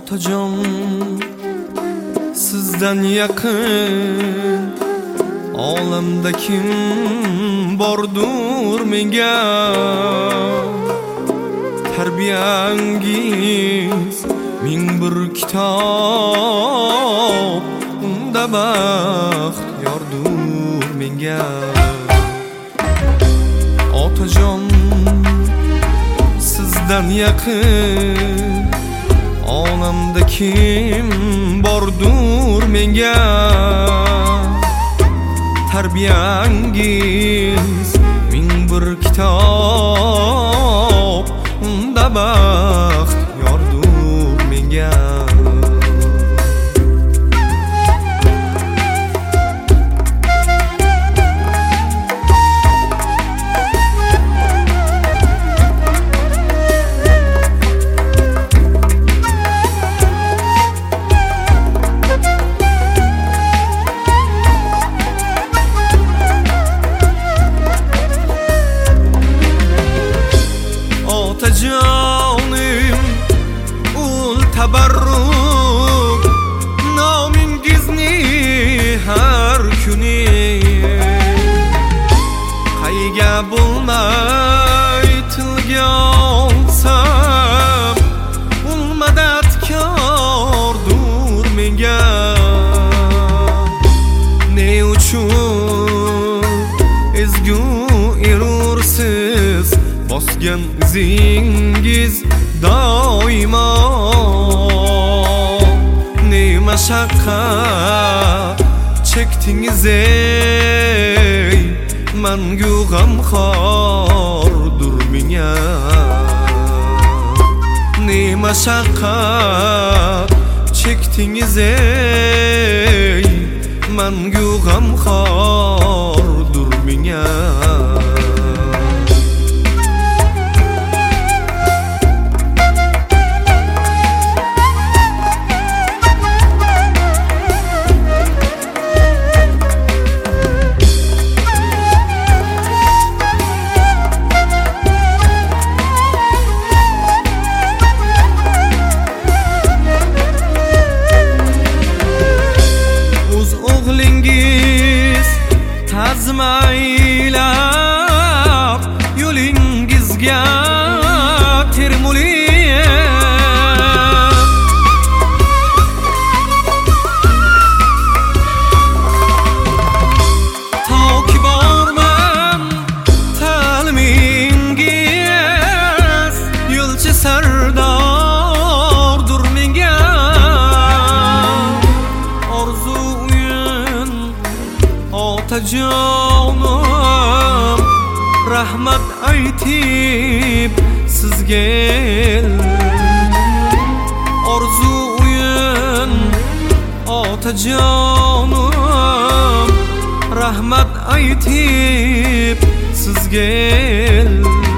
Otajon sizdan yaqin olamda kim bordur menga? Tarbiyangiz ming bir kitob, unda baxt yordur menga. Otajon sizdan yaqin olamda kim bordur menga? Tarbiyangiz ming bir kitob, unda baxt yordur menga. Otajonim ul tabarruk nomingizni har kuni qayga bo'lmay tilga olsam ul madadkordur menga. Ne uchun ezgu erursiz bosgan izingiz doimo? Ne mashaqqat chekdingiz ey, mangu g'amxordur menga. Ne mashaqqat chekdingiz ey, mangu g'amxordur menga. Azmaylab yo'lingizga termulib, toki borman ta'limingiz yo'lchi sardordur menga. Orzu uyun otajonim rahmat aytib sizga el. Orzu uyun otajonim rahmat aytib sizga el.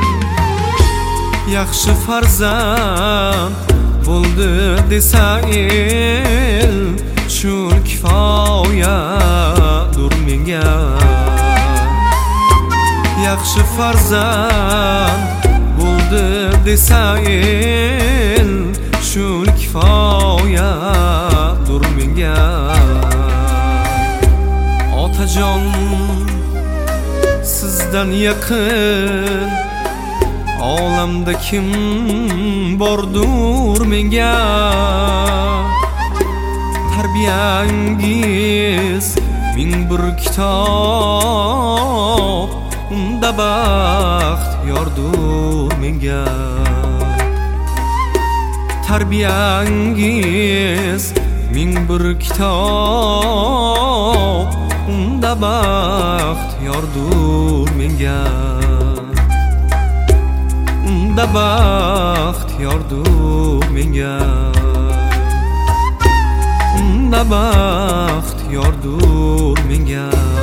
Yaxshi farzand bo'ldi desa el, shul kifoyadur menga. Yaxshi farzand bo'ldi desa el, shul kifoyadur menga. Otajon sizdan yaqin olamda kim bordur menga? Tarbiyangiz ming bir kitob, unda baxt yordur menga. Tarbiyangiz ming bir kitob, unda baxt yordur menga. Unda baxt yordur menga. Unda baxt yordur menga.